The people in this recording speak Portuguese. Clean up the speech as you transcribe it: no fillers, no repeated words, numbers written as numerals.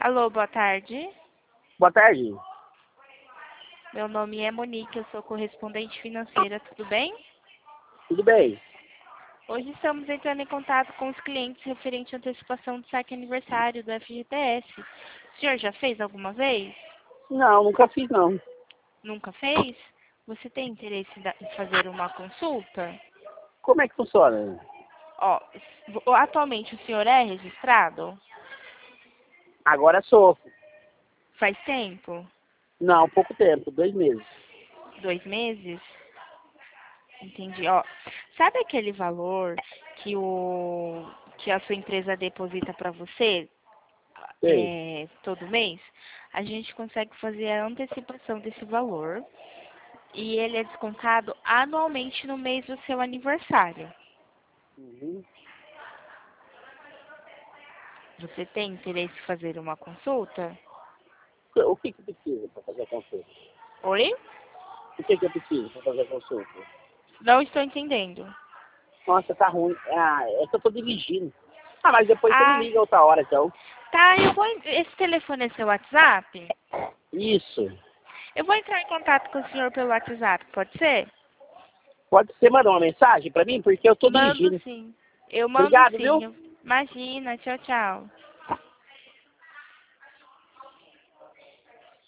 Alô, boa tarde. Boa tarde. Meu nome é Monique, eu sou correspondente financeira, tudo bem? Tudo bem? Hoje estamos entrando em contato com os clientes referente à antecipação do saque aniversário do FGTS. O senhor já fez alguma vez? Não, nunca fiz não. Nunca fez? Você tem interesse em fazer uma consulta? Como é que funciona? Ó, atualmente o senhor é registrado? Agora sou. Faz tempo? Não, pouco tempo, 2 meses. 2 meses? Entendi. Ó, sabe aquele valor que a sua empresa deposita para você Sei. todo mês? A gente consegue fazer a antecipação desse valor e ele é descontado anualmente no mês do seu aniversário. Uhum. Você tem interesse em fazer uma consulta? O que precisa para fazer a consulta? Oi? O que eu preciso para fazer a consulta? Não estou entendendo. Nossa, tá ruim. Ah, é que eu tô dirigindo. Ah, mas depois você me Ah, liga outra hora, então. tá. Esse telefone é seu WhatsApp? Isso. Eu vou entrar em contato com o senhor pelo WhatsApp, pode ser? Pode ser mandar uma mensagem para mim, porque eu tô Mando dirigindo. sim. Eu mando Obrigado, viu? sim. Imagina. Tchau, tchau.